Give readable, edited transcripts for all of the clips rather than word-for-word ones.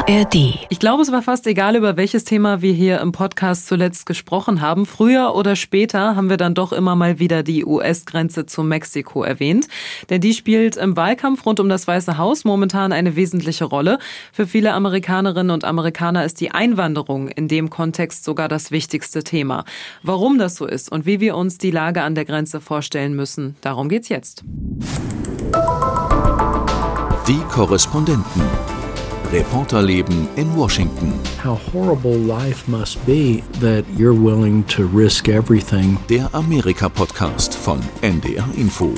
ARD. Ich glaube, es war fast egal, über welches Thema wir hier im Podcast zuletzt gesprochen haben. Früher oder später haben wir dann doch immer mal wieder die US-Grenze zu Mexiko erwähnt. Denn die spielt im Wahlkampf rund um das Weiße Haus momentan eine wesentliche Rolle. Für viele Amerikanerinnen und Amerikaner ist die Einwanderung in dem Kontext sogar das wichtigste Thema. Warum das so ist und wie wir uns die Lage an der Grenze vorstellen müssen, darum geht's jetzt. Die Korrespondenten. Reporterleben in Washington. How horrible life must be that you're willing to risk everything. Der Amerika-Podcast von NDR Info.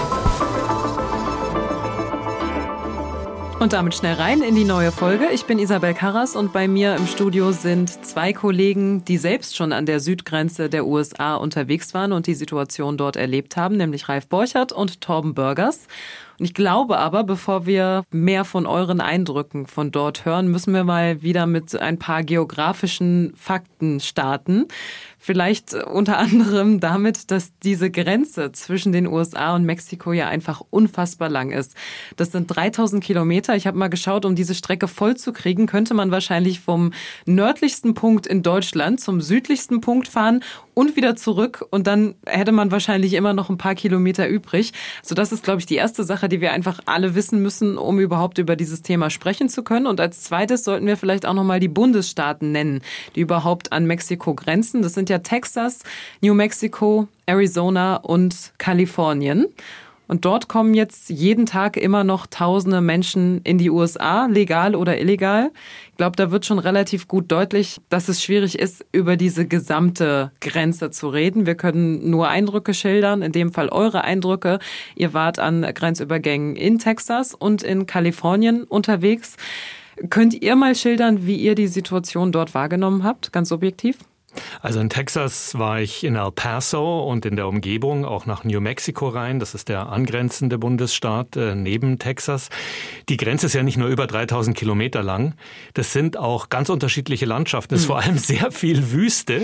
Und damit schnell rein in die neue Folge. Ich bin Isabel Karras und bei mir im Studio sind zwei Kollegen, die selbst schon an der Südgrenze der USA unterwegs waren und die Situation dort erlebt haben, nämlich Ralf Borchert und Torben Börgers. Und ich glaube aber, bevor wir mehr von euren Eindrücken von dort hören, müssen wir mal wieder mit ein paar geografischen Fakten starten. Vielleicht unter anderem damit, dass diese Grenze zwischen den USA und Mexiko ja einfach unfassbar lang ist. Das sind 3000 Kilometer. Ich habe mal geschaut, um diese Strecke voll zu kriegen, könnte man wahrscheinlich vom nördlichsten Punkt in Deutschland zum südlichsten Punkt fahren und wieder zurück. Und dann hätte man wahrscheinlich immer noch ein paar Kilometer übrig. Also das ist, glaube ich, die erste Sache, die wir einfach alle wissen müssen, um überhaupt über dieses Thema sprechen zu können. Und als zweites sollten wir vielleicht auch nochmal die Bundesstaaten nennen, die überhaupt an Mexiko grenzen. Das sind ja Texas, New Mexico, Arizona und Kalifornien. Und dort kommen jetzt jeden Tag immer noch tausende Menschen in die USA, legal oder illegal. Ich glaube, da wird schon relativ gut deutlich, dass es schwierig ist, über diese gesamte Grenze zu reden. Wir können nur Eindrücke schildern, in dem Fall eure Eindrücke. Ihr wart an Grenzübergängen in Texas und in Kalifornien unterwegs. Könnt ihr mal schildern, wie ihr die Situation dort wahrgenommen habt, ganz objektiv? Also in Texas war ich in El Paso und in der Umgebung, auch nach New Mexico rein. Das ist der angrenzende Bundesstaat neben Texas. Die Grenze ist ja nicht nur über 3000 Kilometer lang. Das sind auch ganz unterschiedliche Landschaften. Es ist vor allem sehr viel Wüste.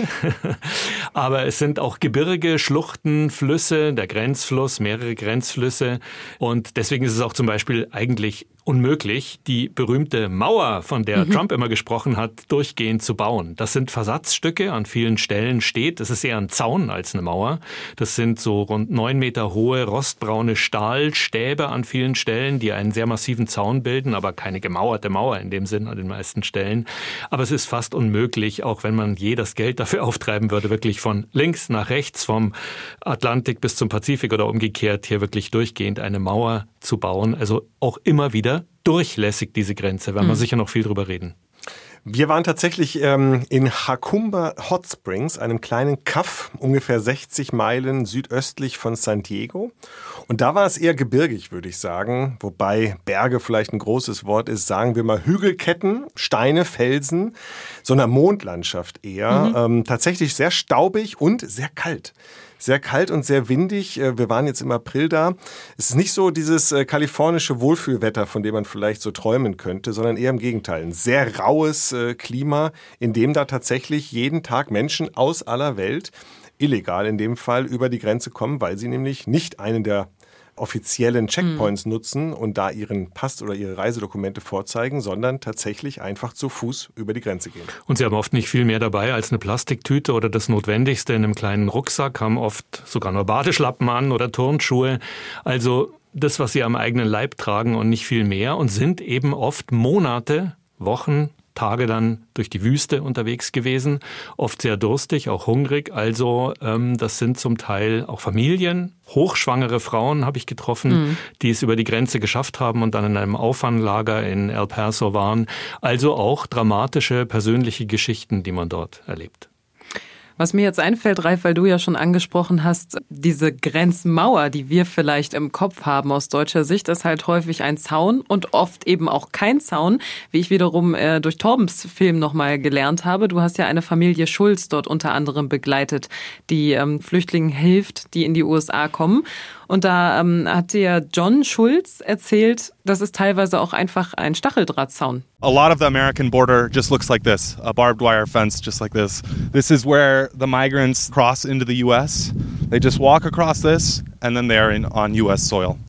Aber es sind auch Gebirge, Schluchten, Flüsse, der Grenzfluss, mehrere Grenzflüsse. Und deswegen ist es auch zum Beispiel eigentlich unmöglich, die berühmte Mauer, von der Trump immer gesprochen hat, durchgehend zu bauen. Das sind Versatzstücke, an vielen Stellen steht. Das ist eher ein Zaun als eine Mauer. Das sind so rund 9 Meter hohe, rostbraune Stahlstäbe an vielen Stellen, die einen sehr massiven Zaun bilden, aber keine gemauerte Mauer in dem Sinn an den meisten Stellen. Aber es ist fast unmöglich, auch wenn man je das Geld dafür auftreiben würde, wirklich von links nach rechts, vom Atlantik bis zum Pazifik oder umgekehrt, hier wirklich durchgehend eine Mauer zu bauen. Also auch immer wieder durchlässig diese Grenze, werden wir sicher noch viel drüber reden. Wir waren tatsächlich in Jacumba Hot Springs, einem kleinen Kaff, ungefähr 60 Meilen südöstlich von San Diego. Und da war es eher gebirgig, würde ich sagen. Wobei Berge vielleicht ein großes Wort ist, sagen wir mal Hügelketten, Steine, Felsen, so eine Mondlandschaft eher. Tatsächlich sehr staubig und sehr kalt. Sehr kalt und sehr windig. Wir waren jetzt im April da. Es ist nicht so dieses kalifornische Wohlfühlwetter, von dem man vielleicht so träumen könnte, sondern eher im Gegenteil. Ein sehr raues Klima, in dem da tatsächlich jeden Tag Menschen aus aller Welt, illegal in dem Fall, über die Grenze kommen, weil sie nämlich nicht einen der offiziellen Checkpoints nutzen und da ihren Pass oder ihre Reisedokumente vorzeigen, sondern tatsächlich einfach zu Fuß über die Grenze gehen. Und sie haben oft nicht viel mehr dabei als eine Plastiktüte oder das Notwendigste in einem kleinen Rucksack, haben oft sogar nur Badeschlappen an oder Turnschuhe. Also das, was sie am eigenen Leib tragen und nicht viel mehr und sind eben oft Monate, Wochen, Tage dann durch die Wüste unterwegs gewesen, oft sehr durstig, auch hungrig. Also das sind zum Teil auch Familien, hochschwangere Frauen habe ich getroffen, die es über die Grenze geschafft haben und dann in einem Auffanglager in El Paso waren. Also auch dramatische persönliche Geschichten, die man dort erlebt. Was mir jetzt einfällt, Ralf, weil du ja schon angesprochen hast, diese Grenzmauer, die wir vielleicht im Kopf haben aus deutscher Sicht, ist halt häufig ein Zaun und oft eben auch kein Zaun, wie ich wiederum durch Torbens Film nochmal gelernt habe. Du hast ja eine Familie Schulz dort unter anderem begleitet, die Flüchtlingen hilft, die in die USA kommen. Und da hat dir John Schulz erzählt, das ist teilweise auch einfach ein Stacheldrahtzaun. A lot of the American border just looks like this, a barbed wire fence just like this. This is where the migrants cross into the U.S. They just walk across this and then they are on U.S. soil.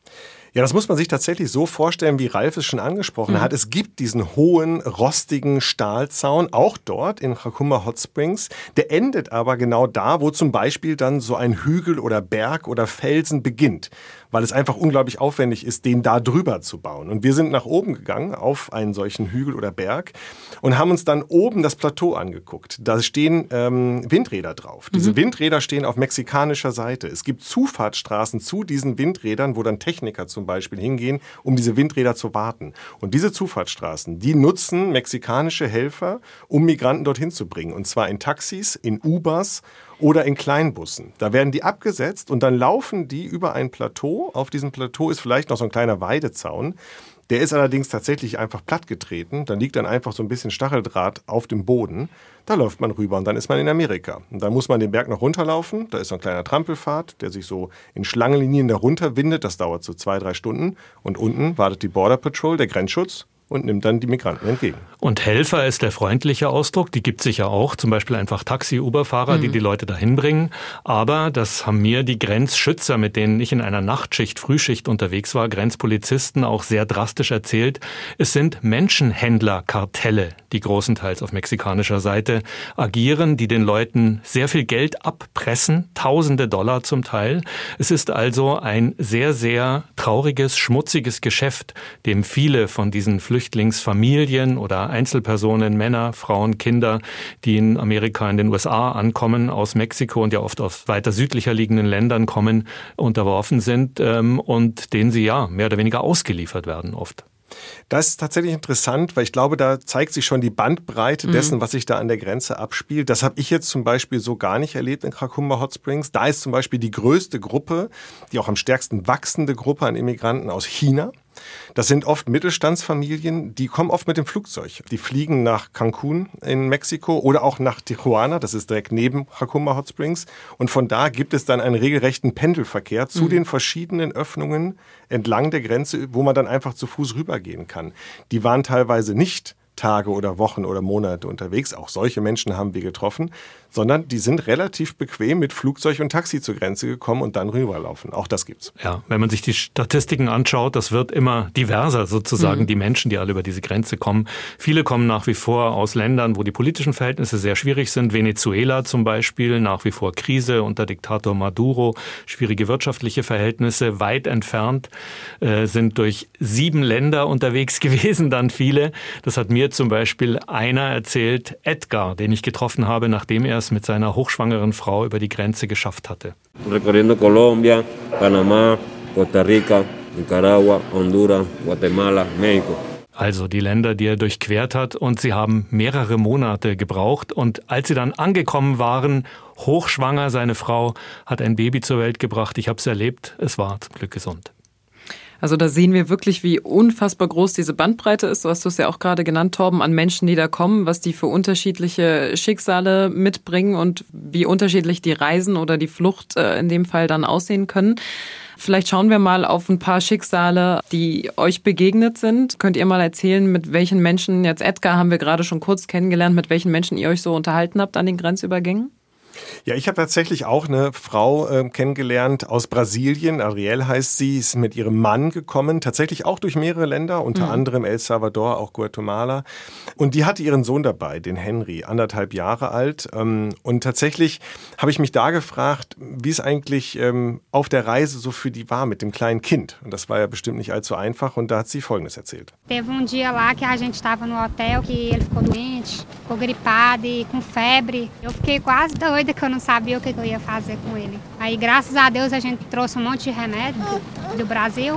Ja, das muss man sich tatsächlich so vorstellen, wie Ralf es schon angesprochen hat. Es gibt diesen hohen, rostigen Stahlzaun, auch dort in Jacumba Hot Springs. Der endet aber genau da, wo zum Beispiel dann so ein Hügel oder Berg oder Felsen beginnt, weil es einfach unglaublich aufwendig ist, den da drüber zu bauen. Und wir sind nach oben gegangen, auf einen solchen Hügel oder Berg und haben uns dann oben das Plateau angeguckt. Da stehen Windräder drauf. Diese Windräder stehen auf mexikanischer Seite. Es gibt Zufahrtsstraßen zu diesen Windrädern, wo dann Techniker zum Beispiel hingehen, um diese Windräder zu warten. Und diese Zufahrtsstraßen, die nutzen mexikanische Helfer, um Migranten dorthin zu bringen. Und zwar in Taxis, in Ubers oder in Kleinbussen. Da werden die abgesetzt und dann laufen die über ein Plateau. Auf diesem Plateau ist vielleicht noch so ein kleiner Weidezaun. Der ist allerdings tatsächlich einfach plattgetreten. Da liegt dann einfach so ein bisschen Stacheldraht auf dem Boden. Da läuft man rüber und dann ist man in Amerika. Und dann muss man den Berg noch runterlaufen. Da ist so ein kleiner Trampelpfad, der sich so in Schlangenlinien da runter windet. Das dauert so 2-3 Stunden. Und unten wartet die Border Patrol, der Grenzschutz, und nimmt dann die Migranten entgegen. Und Helfer ist der freundliche Ausdruck, die gibt es sicher auch, zum Beispiel einfach Taxi-Uber-Fahrer, die Leute dahin bringen. Aber das haben mir die Grenzschützer, mit denen ich in einer Nachtschicht, Frühschicht unterwegs war, Grenzpolizisten, auch sehr drastisch erzählt. Es sind Menschenhändlerkartelle, die großenteils auf mexikanischer Seite agieren, die den Leuten sehr viel Geld abpressen, Tausende Dollar zum Teil. Es ist also ein sehr, sehr trauriges, schmutziges Geschäft, dem viele von diesen Flüchtlingsfamilien oder Einzelpersonen, Männer, Frauen, Kinder, die in Amerika, in den USA ankommen, aus Mexiko und ja oft aus weiter südlicher liegenden Ländern kommen, unterworfen sind und denen sie ja mehr oder weniger ausgeliefert werden oft. Das ist tatsächlich interessant, weil ich glaube, da zeigt sich schon die Bandbreite dessen, was sich da an der Grenze abspielt. Das habe ich jetzt zum Beispiel so gar nicht erlebt in Jacumba Hot Springs. Da ist zum Beispiel die größte Gruppe, die auch am stärksten wachsende Gruppe an Immigranten aus China. Das sind oft Mittelstandsfamilien, die kommen oft mit dem Flugzeug. Die fliegen nach Cancun in Mexiko oder auch nach Tijuana, das ist direkt neben Jacumba Hot Springs. Und von da gibt es dann einen regelrechten Pendelverkehr zu den verschiedenen Öffnungen entlang der Grenze, wo man dann einfach zu Fuß rübergehen kann. Die waren teilweise nicht Tage oder Wochen oder Monate unterwegs. Auch solche Menschen haben wir getroffen, sondern die sind relativ bequem mit Flugzeug und Taxi zur Grenze gekommen und dann rüberlaufen. Auch das gibt's. Ja, wenn man sich die Statistiken anschaut, das wird immer diverser sozusagen, die Menschen, die alle über diese Grenze kommen. Viele kommen nach wie vor aus Ländern, wo die politischen Verhältnisse sehr schwierig sind. Venezuela zum Beispiel, nach wie vor Krise unter Diktator Maduro, schwierige wirtschaftliche Verhältnisse. Weit entfernt sind durch 7 Länder unterwegs gewesen, dann viele. Das hat mir zum Beispiel einer erzählt, Edgar, den ich getroffen habe, nachdem er es mit seiner hochschwangeren Frau über die Grenze geschafft hatte. Recorriendo Colombia, Panamá, Costa Rica, Nicaragua, Honduras, Guatemala, México. Also die Länder, die er durchquert hat, und sie haben mehrere Monate gebraucht. Und als sie dann angekommen waren, hochschwanger, seine Frau hat ein Baby zur Welt gebracht. Ich habe es erlebt, es war zum Glück gesund. Also da sehen wir wirklich, wie unfassbar groß diese Bandbreite ist. Du hast es ja auch gerade genannt, Torben, an Menschen, die da kommen, was die für unterschiedliche Schicksale mitbringen und wie unterschiedlich die Reisen oder die Flucht in dem Fall dann aussehen können. Vielleicht schauen wir mal auf ein paar Schicksale, die euch begegnet sind. Könnt ihr mal erzählen, mit welchen Menschen, jetzt Edgar haben wir gerade schon kurz kennengelernt, mit welchen Menschen ihr euch so unterhalten habt an den Grenzübergängen? Ja, ich habe tatsächlich auch eine Frau kennengelernt aus Brasilien. Ariel heißt sie, ist mit ihrem Mann gekommen, tatsächlich auch durch mehrere Länder, unter anderem El Salvador, auch Guatemala. Und die hatte ihren Sohn dabei, den Henry, 1,5 Jahre alt. Und tatsächlich habe ich mich da gefragt, wie es eigentlich auf der Reise so für die war mit dem kleinen Kind. Und das war ja bestimmt nicht allzu einfach. Und da hat sie Folgendes erzählt. Teve dia lá que a gente estava no hotel, que ele ficou doente, ficou gripado e com febre. Eu fiquei quase doida que eu não sabia o que eu ia fazer com ele. Aí, graças a Deus, a gente trouxe monte de remédio do Brasil.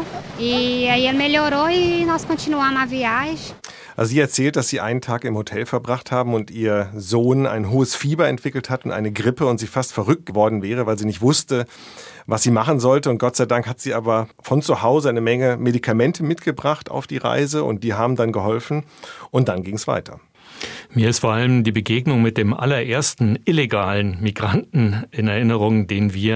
E aí ele melhorou e nós continuamos a viagem. Also sie erzählt, dass sie einen Tag im Hotel verbracht haben und ihr Sohn ein hohes Fieber entwickelt hat und eine Grippe und sie fast verrückt geworden wäre, weil sie nicht wusste, was sie machen sollte. Und Gott sei Dank hat sie aber von zu Hause eine Menge Medikamente mitgebracht auf die Reise und die haben dann geholfen und dann ging es weiter. Mir ist vor allem die Begegnung mit dem allerersten illegalen Migranten in Erinnerung, den wir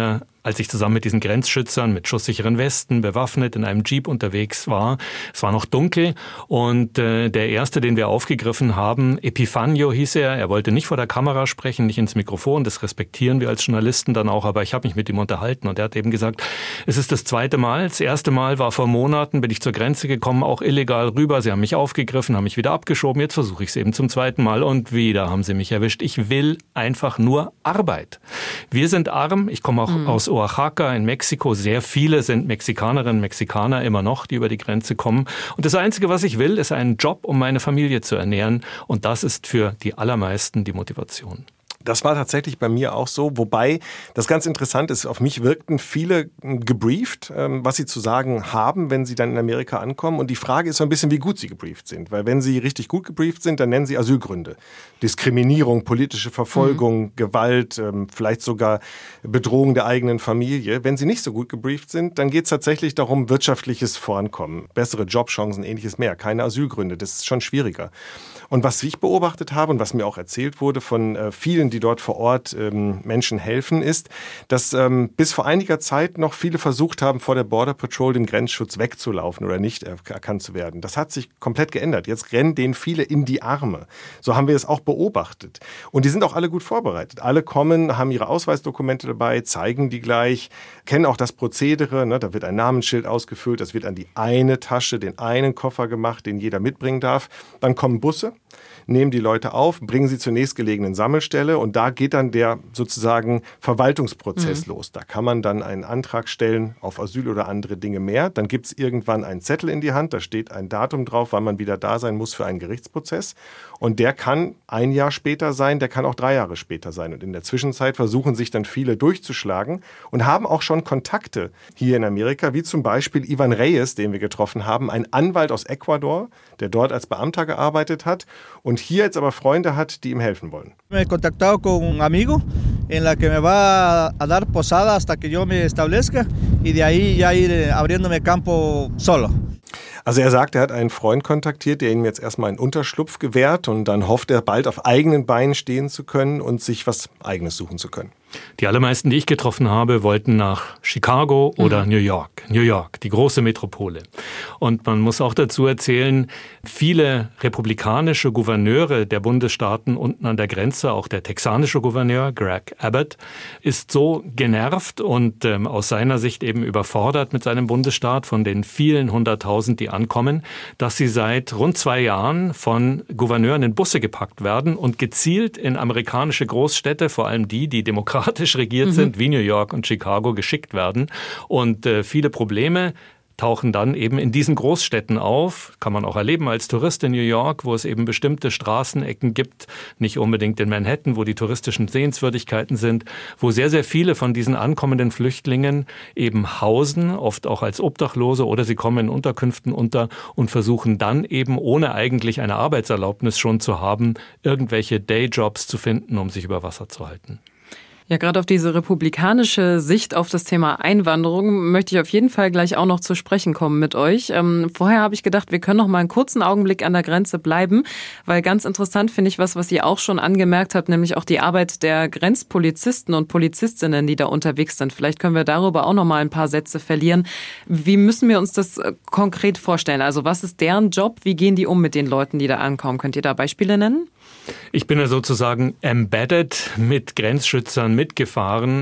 als ich zusammen mit diesen Grenzschützern mit schusssicheren Westen bewaffnet in einem Jeep unterwegs war. Es war noch dunkel und der erste, den wir aufgegriffen haben, Epifanio hieß er. Er wollte nicht vor der Kamera sprechen, nicht ins Mikrofon. Das respektieren wir als Journalisten dann auch, aber ich habe mich mit ihm unterhalten und er hat eben gesagt, es ist das zweite Mal. Das erste Mal war vor Monaten, bin ich zur Grenze gekommen, auch illegal rüber. Sie haben mich aufgegriffen, haben mich wieder abgeschoben. Jetzt versuche ich es eben zum zweiten Mal und wieder haben sie mich erwischt. Ich will einfach nur Arbeit. Wir sind arm. Ich komme auch aus Oaxaca in Mexiko. Sehr viele sind Mexikanerinnen, Mexikaner immer noch, die über die Grenze kommen. Und das Einzige, was ich will, ist einen Job, um meine Familie zu ernähren. Und das ist für die allermeisten die Motivation. Das war tatsächlich bei mir auch so, wobei das ganz interessant ist, auf mich wirkten viele gebrieft, was sie zu sagen haben, wenn sie dann in Amerika ankommen. Und die Frage ist so ein bisschen, wie gut sie gebrieft sind. Weil wenn sie richtig gut gebrieft sind, dann nennen sie Asylgründe. Diskriminierung, politische Verfolgung, Gewalt, vielleicht sogar Bedrohung der eigenen Familie. Wenn sie nicht so gut gebrieft sind, dann geht es tatsächlich darum, wirtschaftliches Vorankommen, bessere Jobchancen, ähnliches mehr. Keine Asylgründe, das ist schon schwieriger. Und was ich beobachtet habe und was mir auch erzählt wurde von vielen, die dort vor Ort Menschen helfen, ist, dass bis vor einiger Zeit noch viele versucht haben, vor der Border Patrol dem Grenzschutz wegzulaufen oder nicht erkannt zu werden. Das hat sich komplett geändert. Jetzt rennen denen viele in die Arme. So haben wir es auch beobachtet. Und die sind auch alle gut vorbereitet. Alle kommen, haben ihre Ausweisdokumente dabei, zeigen die gleich, kennen auch das Prozedere. Ne? Da wird ein Namensschild ausgefüllt, das wird an die eine Tasche, den einen Koffer gemacht, den jeder mitbringen darf. Dann kommen Busse, nehmen die Leute auf, bringen sie zur nächstgelegenen Sammelstelle und da geht dann der sozusagen Verwaltungsprozess los. Da kann man dann einen Antrag stellen auf Asyl oder andere Dinge mehr. Dann gibt es irgendwann einen Zettel in die Hand, da steht ein Datum drauf, wann man wieder da sein muss für einen Gerichtsprozess. Und der kann 1 Jahr später sein, der kann auch 3 Jahre später sein. Und in der Zwischenzeit versuchen sich dann viele durchzuschlagen und haben auch schon Kontakte hier in Amerika, wie zum Beispiel Ivan Reyes, den wir getroffen haben, ein Anwalt aus Ecuador, der dort als Beamter gearbeitet hat und hier jetzt aber Freunde hat, die ihm helfen wollen. Me he contactado con un amigo en la que me va a dar posada hasta que yo me establezca y de ahí ya ir abriéndome campo solo. Also er sagt, er hat einen Freund kontaktiert, der ihm jetzt erstmal einen Unterschlupf gewährt und dann hofft er bald auf eigenen Beinen stehen zu können und sich was Eigenes suchen zu können. Die allermeisten, die ich getroffen habe, wollten nach Chicago oder New York. New York, die große Metropole. Und man muss auch dazu erzählen, viele republikanische Gouverneure der Bundesstaaten unten an der Grenze, auch der texanische Gouverneur Greg Abbott, ist so genervt und aus seiner Sicht eben überfordert mit seinem Bundesstaat von den vielen 100.000, die ankommen, dass sie seit rund 2 Jahren von Gouverneuren in Busse gepackt werden und gezielt in amerikanische Großstädte, vor allem die demokratisch regiert sind, wie New York und Chicago, geschickt werden. Und viele Probleme tauchen dann eben in diesen Großstädten auf. Kann man auch erleben als Tourist in New York, wo es eben bestimmte Straßenecken gibt, nicht unbedingt in Manhattan, wo die touristischen Sehenswürdigkeiten sind, wo sehr, sehr viele von diesen ankommenden Flüchtlingen eben hausen, oft auch als Obdachlose oder sie kommen in Unterkünften unter und versuchen dann eben, ohne eigentlich eine Arbeitserlaubnis schon zu haben, irgendwelche Dayjobs zu finden, um sich über Wasser zu halten. Ja, gerade auf diese republikanische Sicht auf das Thema Einwanderung möchte ich auf jeden Fall gleich auch noch zu sprechen kommen mit euch. Vorher habe ich gedacht, wir können noch mal einen kurzen Augenblick an der Grenze bleiben, weil ganz interessant finde ich was ihr auch schon angemerkt habt, nämlich auch die Arbeit der Grenzpolizisten und Polizistinnen, die da unterwegs sind. Vielleicht können wir darüber auch noch mal ein paar Sätze verlieren. Wie müssen wir uns das konkret vorstellen? Also was ist deren Job? Wie gehen die um mit den Leuten, die da ankommen? Könnt ihr da Beispiele nennen? Ich bin ja sozusagen embedded mit Grenzschützern mitgefahren.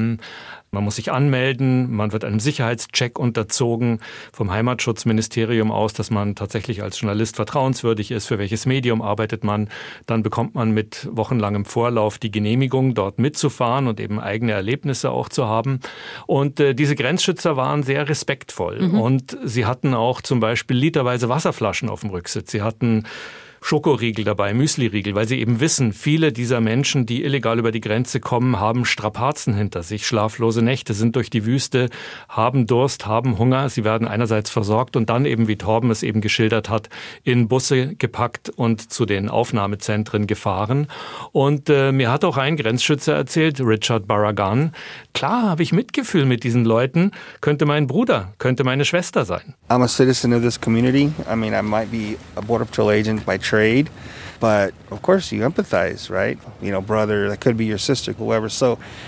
Man muss sich anmelden, man wird einem Sicherheitscheck unterzogen vom Heimatschutzministerium aus, dass man tatsächlich als Journalist vertrauenswürdig ist, für welches Medium arbeitet man. Dann bekommt man mit wochenlangem Vorlauf die Genehmigung, dort mitzufahren und eben eigene Erlebnisse auch zu haben. Und diese Grenzschützer waren sehr respektvoll und sie hatten auch zum Beispiel literweise Wasserflaschen auf dem Rücksitz. Sie hatten Schokoriegel dabei, Müsliriegel, weil sie eben wissen, viele dieser Menschen, die illegal über die Grenze kommen, haben Strapazen hinter sich, schlaflose Nächte, sind durch die Wüste, haben Durst, haben Hunger. Sie werden einerseits versorgt und dann eben, wie Torben es eben geschildert hat, in Busse gepackt und zu den Aufnahmezentren gefahren. Und mir hat auch ein Grenzschützer erzählt, Richard Barragan, klar habe ich Mitgefühl mit diesen Leuten, könnte mein Bruder, könnte meine Schwester sein. I'm a citizen of this community. I mean, I might be a Border Patrol agent by trade, but of course you empathize, right? You know, brother, that could be your sister, whoever. So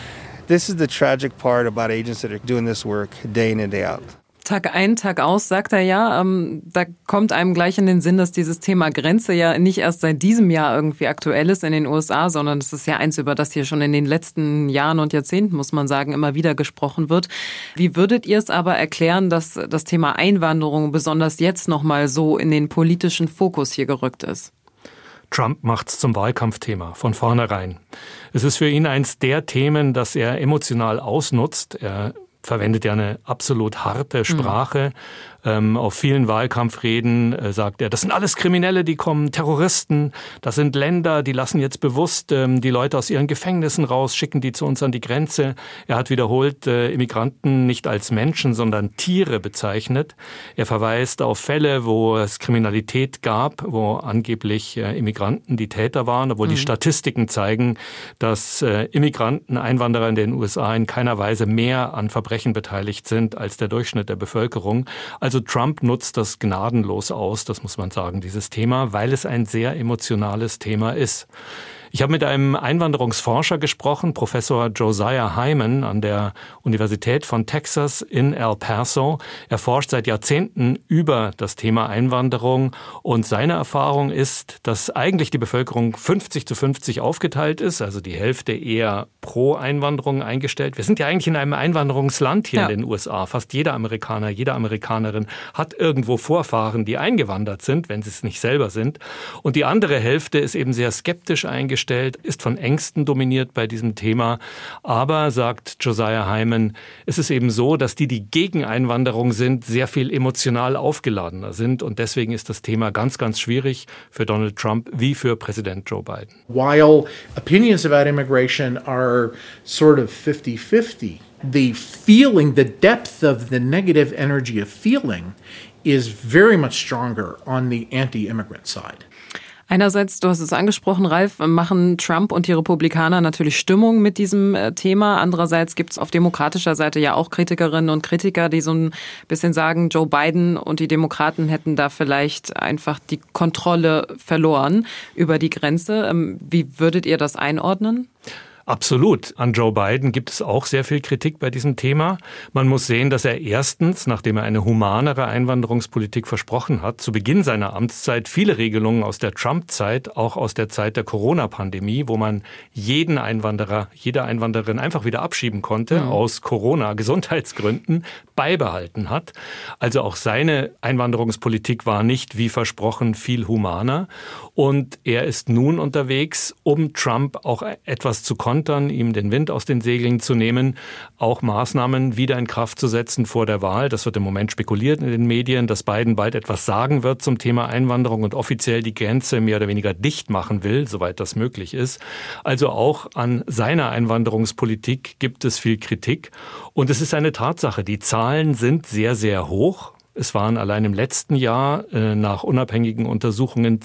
This is the tragic part about agents that are doing this work day in and day out. Tag ein, Tag aus, sagt er ja. Da kommt einem gleich in den Sinn, dass dieses Thema Grenze ja nicht erst seit diesem Jahr irgendwie aktuell ist in den USA, sondern es ist ja eins, über das hier schon in den letzten Jahren und Jahrzehnten, muss man sagen, immer wieder gesprochen wird. Wie würdet ihr es aber erklären, dass das Thema Einwanderung besonders jetzt nochmal so in den politischen Fokus hier gerückt ist? Trump macht's zum Wahlkampfthema von vornherein. Es ist für ihn eins der Themen, das er emotional ausnutzt. Er verwendet ja eine absolut harte Sprache. Auf vielen Wahlkampfreden sagt er, das sind alles Kriminelle, die kommen, Terroristen, das sind Länder, die lassen jetzt bewusst die Leute aus ihren Gefängnissen raus, schicken die zu uns an die Grenze. Er hat wiederholt Immigranten nicht als Menschen, sondern Tiere bezeichnet. Er verweist auf Fälle, wo es Kriminalität gab, wo angeblich Immigranten die Täter waren, obwohl die Statistiken zeigen, dass Immigranten, Einwanderer in den USA in keiner Weise mehr an Verbrechen beteiligt sind als der Durchschnitt der Bevölkerung. Also Trump nutzt das gnadenlos aus, das muss man sagen, dieses Thema, weil es ein sehr emotionales Thema ist. Ich habe mit einem Einwanderungsforscher gesprochen, Professor Josiah Hyman an der Universität von Texas in El Paso. Er forscht seit Jahrzehnten über das Thema Einwanderung und seine Erfahrung ist, dass eigentlich die Bevölkerung 50-50 aufgeteilt ist, also die Hälfte eher pro Einwanderung eingestellt. Wir sind ja eigentlich in einem Einwanderungsland hier in den USA. Fast jeder Amerikaner, jede Amerikanerin hat irgendwo Vorfahren, die eingewandert sind, wenn sie es nicht selber sind. Und die andere Hälfte ist eben sehr skeptisch eingestellt, ist von Ängsten dominiert bei diesem Thema. Aber, sagt Josiah Hyman, es ist eben so, dass die gegen Einwanderung sind, sehr viel emotional aufgeladener sind. Und deswegen ist das Thema ganz, ganz schwierig für Donald Trump wie für Präsident Joe Biden. While opinions about immigration are sort of 50-50, the feeling, the depth of the negative energy of feeling is very much stronger on the anti-immigrant side. Einerseits, du hast es angesprochen, Ralf, machen Trump und die Republikaner natürlich Stimmung mit diesem Thema. Andererseits gibt es auf demokratischer Seite ja auch Kritikerinnen und Kritiker, die so ein bisschen sagen, Joe Biden und die Demokraten hätten da vielleicht einfach die Kontrolle verloren über die Grenze. Wie würdet ihr das einordnen? Absolut. An Joe Biden gibt es auch sehr viel Kritik bei diesem Thema. Man muss sehen, dass er erstens, nachdem er eine humanere Einwanderungspolitik versprochen hat, zu Beginn seiner Amtszeit viele Regelungen aus der Trump-Zeit, auch aus der Zeit der Corona-Pandemie, wo man jeden Einwanderer, jede Einwanderin einfach wieder abschieben konnte, aus Corona-Gesundheitsgründen, beibehalten hat. Also auch seine Einwanderungspolitik war nicht, wie versprochen, viel humaner. Und er ist nun unterwegs, um Trump auch etwas zu kontern, ihm den Wind aus den Segeln zu nehmen, auch Maßnahmen wieder in Kraft zu setzen vor der Wahl. Das wird im Moment spekuliert in den Medien, dass Biden bald etwas sagen wird zum Thema Einwanderung und offiziell die Grenze mehr oder weniger dicht machen will, soweit das möglich ist. Also auch an seiner Einwanderungspolitik gibt es viel Kritik. Und es ist eine Tatsache, die Zahlen sind sehr, sehr hoch. Es waren allein im letzten Jahr nach unabhängigen Untersuchungen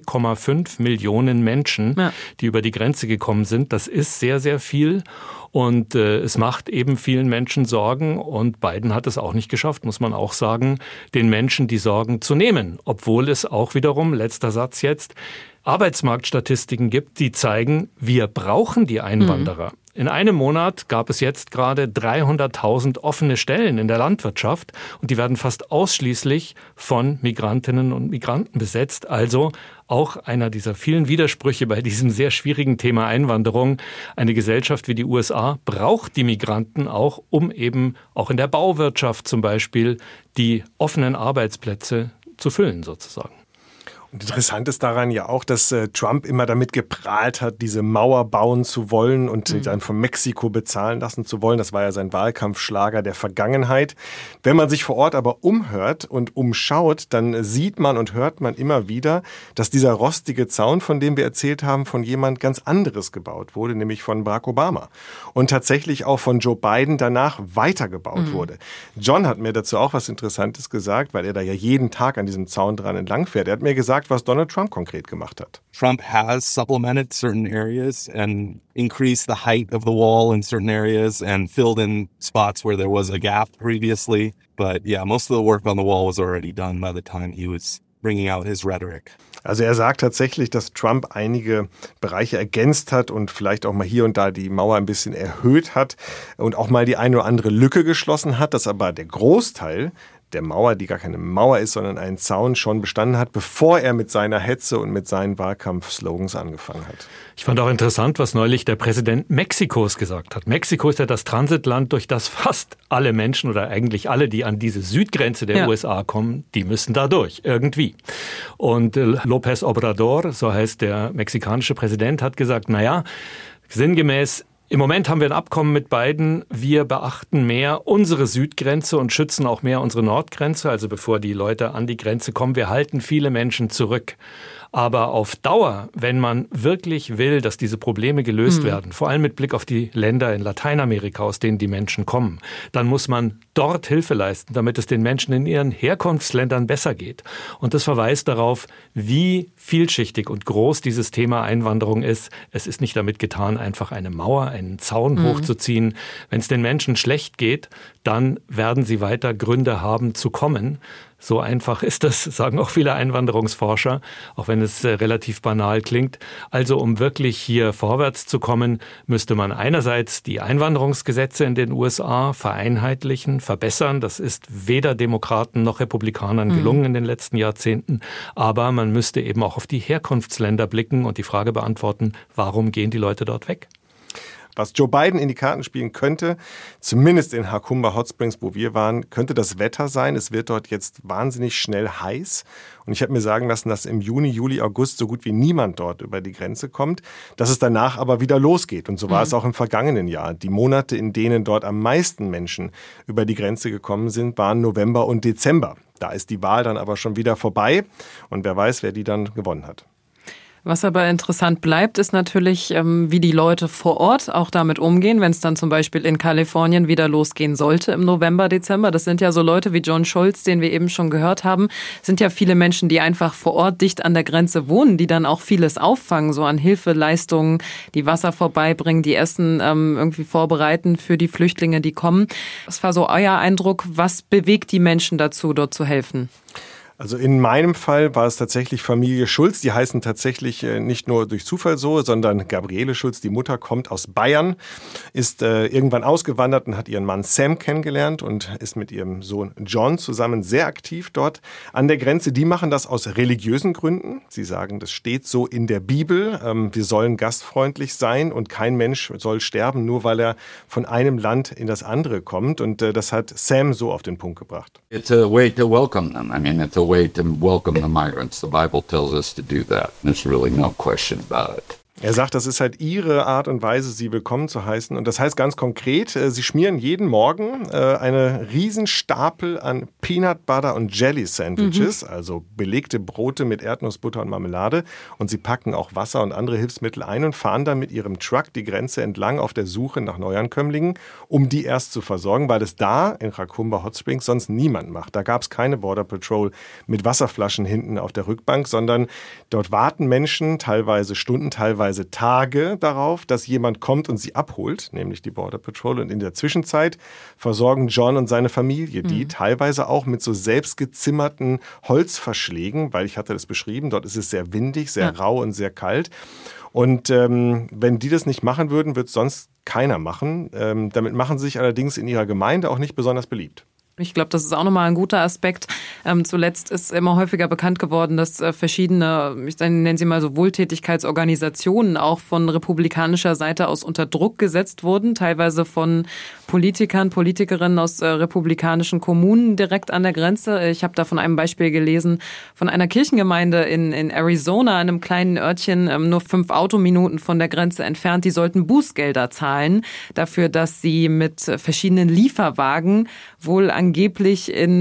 2,5 Millionen Menschen, die über die Grenze gekommen sind. Das ist sehr, sehr viel. Und es macht eben vielen Menschen Sorgen. Und Biden hat es auch nicht geschafft, muss man auch sagen, den Menschen die Sorgen zu nehmen. Obwohl es auch wiederum, letzter Satz jetzt, Arbeitsmarktstatistiken gibt, die zeigen, wir brauchen die Einwanderer. In einem Monat gab es jetzt gerade 300.000 offene Stellen in der Landwirtschaft und die werden fast ausschließlich von Migrantinnen und Migranten besetzt. Also auch einer dieser vielen Widersprüche bei diesem sehr schwierigen Thema Einwanderung. Eine Gesellschaft wie die USA braucht die Migranten auch, um eben auch in der Bauwirtschaft zum Beispiel die offenen Arbeitsplätze zu füllen sozusagen. Interessant ist daran ja auch, dass Trump immer damit geprahlt hat, diese Mauer bauen zu wollen und dann von Mexiko bezahlen lassen zu wollen. Das war ja sein Wahlkampfschlager der Vergangenheit. Wenn man sich vor Ort aber umhört und umschaut, dann sieht man und hört man immer wieder, dass dieser rostige Zaun, von dem wir erzählt haben, von jemand ganz anderes gebaut wurde, nämlich von Barack Obama. Und tatsächlich auch von Joe Biden danach weitergebaut wurde. John hat mir dazu auch was Interessantes gesagt, weil er da ja jeden Tag an diesem Zaun dran entlang fährt. Er hat mir gesagt, was Donald Trump konkret gemacht hat. Trump has supplemented certain areas and increased the height of the wall in certain areas and filled in spots where there was a gap previously. But yeah, most of the work on the wall was already done by the time he was bringing out his rhetoric. Also er sagt tatsächlich, dass Trump einige Bereiche ergänzt hat und vielleicht auch mal hier und da die Mauer ein bisschen erhöht hat und auch mal die eine oder andere Lücke geschlossen hat, dass aber der Großteil der Mauer, die gar keine Mauer ist, sondern ein Zaun, schon bestanden hat, bevor er mit seiner Hetze und mit seinen Wahlkampfslogans angefangen hat. Ich fand auch interessant, was neulich der Präsident Mexikos gesagt hat. Mexiko ist ja das Transitland, durch das fast alle Menschen oder eigentlich alle, die an diese Südgrenze der USA kommen, die müssen da durch, irgendwie. Und López Obrador, so heißt der mexikanische Präsident, hat gesagt, naja, sinngemäß, im Moment haben wir ein Abkommen mit Biden. Wir beachten mehr unsere Südgrenze und schützen auch mehr unsere Nordgrenze. Also bevor die Leute an die Grenze kommen, wir halten viele Menschen zurück. Aber auf Dauer, wenn man wirklich will, dass diese Probleme gelöst werden, vor allem mit Blick auf die Länder in Lateinamerika, aus denen die Menschen kommen, dann muss man dort Hilfe leisten, damit es den Menschen in ihren Herkunftsländern besser geht. Und das verweist darauf, wie vielschichtig und groß dieses Thema Einwanderung ist. Es ist nicht damit getan, einfach eine Mauer, einen Zaun hochzuziehen. Wenn es den Menschen schlecht geht, dann werden sie weiter Gründe haben zu kommen. So einfach ist das, sagen auch viele Einwanderungsforscher, auch wenn es relativ banal klingt. Also um wirklich hier vorwärts zu kommen, müsste man einerseits die Einwanderungsgesetze in den USA vereinheitlichen, verbessern. Das ist weder Demokraten noch Republikanern gelungen in den letzten Jahrzehnten. Aber man müsste eben auch auf die Herkunftsländer blicken und die Frage beantworten, warum gehen die Leute dort weg? Was Joe Biden in die Karten spielen könnte, zumindest in Jacumba Hot Springs, wo wir waren, könnte das Wetter sein. Es wird dort jetzt wahnsinnig schnell heiß. Und ich habe mir sagen lassen, dass im Juni, Juli, August so gut wie niemand dort über die Grenze kommt, dass es danach aber wieder losgeht. Und so war es auch im vergangenen Jahr. Die Monate, in denen dort am meisten Menschen über die Grenze gekommen sind, waren November und Dezember. Da ist die Wahl dann aber schon wieder vorbei. Und wer weiß, wer die dann gewonnen hat. Was aber interessant bleibt, ist natürlich, wie die Leute vor Ort auch damit umgehen, wenn es dann zum Beispiel in Kalifornien wieder losgehen sollte im November, Dezember. Das sind ja so Leute wie John Schultz, den wir eben schon gehört haben. Es sind ja viele Menschen, die einfach vor Ort dicht an der Grenze wohnen, die dann auch vieles auffangen, so an Hilfeleistungen, die Wasser vorbeibringen, die Essen irgendwie vorbereiten für die Flüchtlinge, die kommen. Was war so euer Eindruck? Was bewegt die Menschen dazu, dort zu helfen? Also in meinem Fall war es tatsächlich Familie Schulz. Die heißen tatsächlich nicht nur durch Zufall so, sondern Gabriele Schulz, die Mutter, kommt aus Bayern, ist irgendwann ausgewandert und hat ihren Mann Sam kennengelernt und ist mit ihrem Sohn John zusammen sehr aktiv dort an der Grenze. Die machen das aus religiösen Gründen. Sie sagen, das steht so in der Bibel. Wir sollen gastfreundlich sein und kein Mensch soll sterben, nur weil er von einem Land in das andere kommt. Und das hat Sam so auf den Punkt gebracht. It's a way to welcome them. I mean, it's a way to welcome the migrants. The Bible tells us to do that. There's really no question about it. Er sagt, das ist halt ihre Art und Weise, sie willkommen zu heißen. Und das heißt ganz konkret, sie schmieren jeden Morgen eine Riesenstapel an Peanut Butter und Jelly Sandwiches, also belegte Brote mit Erdnussbutter und Marmelade. Und sie packen auch Wasser und andere Hilfsmittel ein und fahren dann mit ihrem Truck die Grenze entlang auf der Suche nach Neuankömmlingen, um die erst zu versorgen, weil es da in Jacumba Hot Springs sonst niemand macht. Da gab es keine Border Patrol mit Wasserflaschen hinten auf der Rückbank, sondern dort warten Menschen teilweise Stunden, teilweise Tage darauf, dass jemand kommt und sie abholt, nämlich die Border Patrol. Und in der Zwischenzeit versorgen John und seine Familie die teilweise auch mit so selbstgezimmerten Holzverschlägen, weil ich hatte das beschrieben, dort ist es sehr windig, sehr rau und sehr kalt. Und wenn die das nicht machen würden, wird es sonst keiner machen. Damit machen sie sich allerdings in ihrer Gemeinde auch nicht besonders beliebt. Ich glaube, das ist auch nochmal ein guter Aspekt. Zuletzt ist immer häufiger bekannt geworden, dass verschiedene, ich nenne sie mal so Wohltätigkeitsorganisationen auch von republikanischer Seite aus unter Druck gesetzt wurden, teilweise von Politikern, Politikerinnen aus republikanischen Kommunen direkt an der Grenze. Ich habe da von einem Beispiel gelesen, von einer Kirchengemeinde in Arizona, einem kleinen Örtchen, nur 5 Autominuten von der Grenze entfernt. Die sollten Bußgelder zahlen dafür, dass sie mit verschiedenen Lieferwagen wohl angeblich in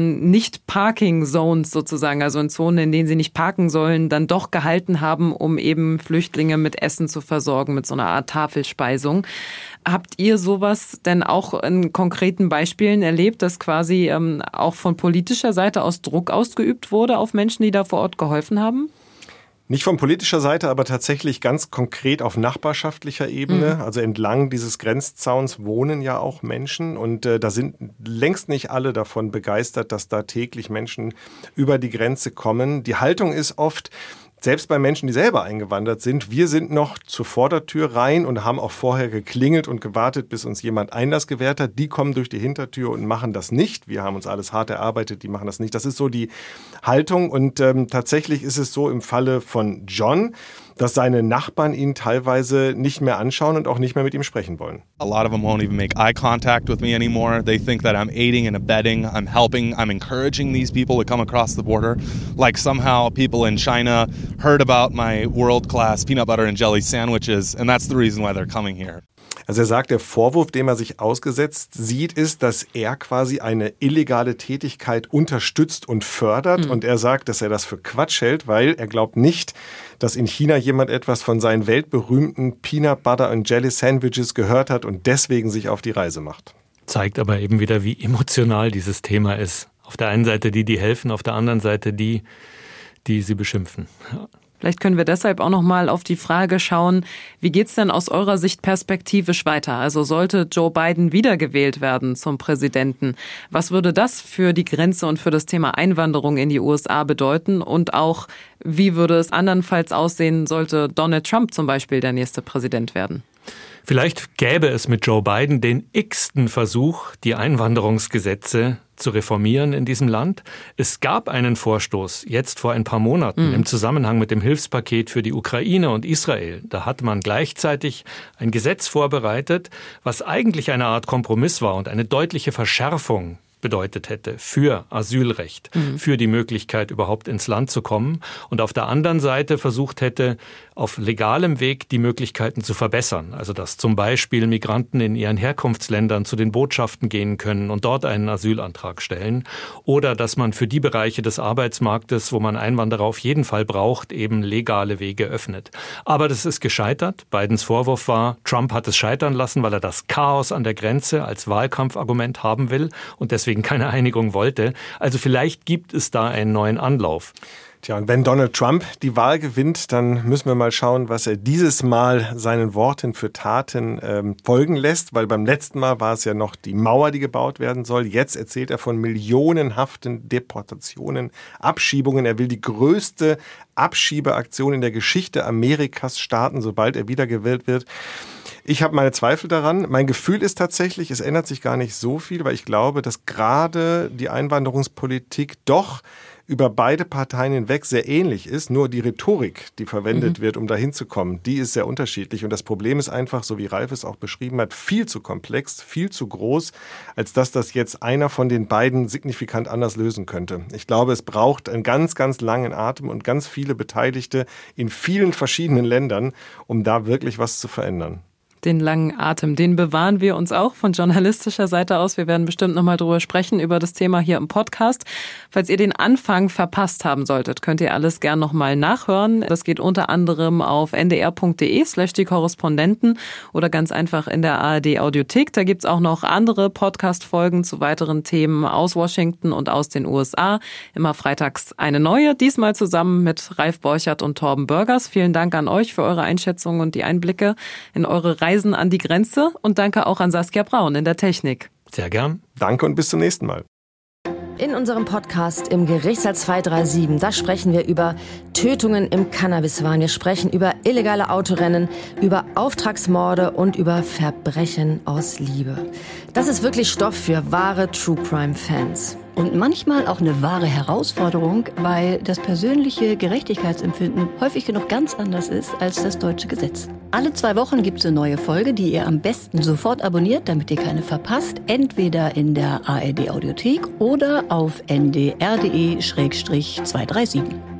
Nicht-Parking-Zones sozusagen, also in Zonen, in denen sie nicht parken sollen, dann doch gehalten haben, um eben Flüchtlinge mit Essen zu versorgen, mit so einer Art Tafelspeisung. Habt ihr sowas denn auch in konkreten Beispielen erlebt, dass quasi auch von politischer Seite aus Druck ausgeübt wurde auf Menschen, die da vor Ort geholfen haben? Nicht von politischer Seite, aber tatsächlich ganz konkret auf nachbarschaftlicher Ebene. Also entlang dieses Grenzzauns wohnen ja auch Menschen und da sind längst nicht alle davon begeistert, dass da täglich Menschen über die Grenze kommen. Die Haltung ist oft, selbst bei Menschen, die selber eingewandert sind, wir sind noch zur Vordertür rein und haben auch vorher geklingelt und gewartet, bis uns jemand Einlass gewährt hat. Die kommen durch die Hintertür und machen das nicht. Wir haben uns alles hart erarbeitet, die machen das nicht. Das ist so die Haltung und tatsächlich ist es so im Falle von John, dass seine Nachbarn ihn teilweise nicht mehr anschauen und auch nicht mehr mit ihm sprechen wollen. A lot of them won't even make eye contact with me anymore. They think that I'm aiding and abetting, I'm helping, I'm encouraging these people to come across the border. Like somehow people in China heard about my world-class peanut butter and jelly sandwiches and that's the reason why they're coming here. Also er sagt, der Vorwurf, dem er sich ausgesetzt sieht, ist, dass er quasi eine illegale Tätigkeit unterstützt und fördert. Und er sagt, dass er das für Quatsch hält, weil er glaubt nicht, dass in China jemand etwas von seinen weltberühmten Peanut Butter and Jelly Sandwiches gehört hat und deswegen sich auf die Reise macht. Zeigt aber eben wieder, wie emotional dieses Thema ist. Auf der einen Seite die helfen, auf der anderen Seite die sie beschimpfen. Vielleicht können wir deshalb auch noch mal auf die Frage schauen, wie geht's denn aus eurer Sicht perspektivisch weiter? Also sollte Joe Biden wiedergewählt werden zum Präsidenten, was würde das für die Grenze und für das Thema Einwanderung in die USA bedeuten? Und auch, wie würde es andernfalls aussehen, sollte Donald Trump zum Beispiel der nächste Präsident werden? Vielleicht gäbe es mit Joe Biden den x-ten Versuch, die Einwanderungsgesetze zu reformieren in diesem Land. Es gab einen Vorstoß, jetzt vor ein paar Monaten, im Zusammenhang mit dem Hilfspaket für die Ukraine und Israel. Da hat man gleichzeitig ein Gesetz vorbereitet, was eigentlich eine Art Kompromiss war und eine deutliche Verschärfung bedeutet hätte für Asylrecht, für die Möglichkeit, überhaupt ins Land zu kommen und auf der anderen Seite versucht hätte, auf legalem Weg die Möglichkeiten zu verbessern. Also dass zum Beispiel Migranten in ihren Herkunftsländern zu den Botschaften gehen können und dort einen Asylantrag stellen oder dass man für die Bereiche des Arbeitsmarktes, wo man Einwanderer auf jeden Fall braucht, eben legale Wege öffnet. Aber das ist gescheitert. Bidens Vorwurf war, Trump hat es scheitern lassen, weil er das Chaos an der Grenze als Wahlkampfargument haben will und deswegen keine Einigung wollte. Also vielleicht gibt es da einen neuen Anlauf. Tja, und wenn Donald Trump die Wahl gewinnt, dann müssen wir mal schauen, was er dieses Mal seinen Worten für Taten folgen lässt, weil beim letzten Mal war es ja noch die Mauer, die gebaut werden soll. Jetzt erzählt er von millionenhaften Deportationen, Abschiebungen. Er will die größte Abschiebeaktion in der Geschichte Amerikas starten, sobald er wiedergewählt wird. Ich habe meine Zweifel daran. Mein Gefühl ist tatsächlich, es ändert sich gar nicht so viel, weil ich glaube, dass gerade die Einwanderungspolitik doch über beide Parteien hinweg sehr ähnlich ist. Nur die Rhetorik, die verwendet wird, um dahin zu kommen, die ist sehr unterschiedlich. Und das Problem ist einfach, so wie Ralf es auch beschrieben hat, viel zu komplex, viel zu groß, als dass das jetzt einer von den beiden signifikant anders lösen könnte. Ich glaube, es braucht einen ganz, ganz langen Atem und ganz viele Beteiligte in vielen verschiedenen Ländern, um da wirklich was zu verändern. Den langen Atem, den bewahren wir uns auch von journalistischer Seite aus. Wir werden bestimmt nochmal drüber sprechen, über das Thema hier im Podcast. Falls ihr den Anfang verpasst haben solltet, könnt ihr alles gern nochmal nachhören. Das geht unter anderem auf ndr.de/die-Korrespondenten oder ganz einfach in der ARD-Audiothek. Da gibt's auch noch andere Podcast-Folgen zu weiteren Themen aus Washington und aus den USA. Immer freitags eine neue, diesmal zusammen mit Ralf Borchert und Torben Börgers. Vielen Dank an euch für eure Einschätzungen und die Einblicke in eure Reisen an die Grenze und danke auch an Saskia Braun in der Technik. Sehr gern. Danke und bis zum nächsten Mal. In unserem Podcast im Gerichtssaal 237, da sprechen wir über Tötungen im Cannabiswahn. Wir sprechen über illegale Autorennen, über Auftragsmorde und über Verbrechen aus Liebe. Das ist wirklich Stoff für wahre True-Crime-Fans. Und manchmal auch eine wahre Herausforderung, weil das persönliche Gerechtigkeitsempfinden häufig genug ganz anders ist als das deutsche Gesetz. Alle 2 Wochen gibt es eine neue Folge, die ihr am besten sofort abonniert, damit ihr keine verpasst. Entweder in der ARD-Audiothek oder auf ndr.de/237.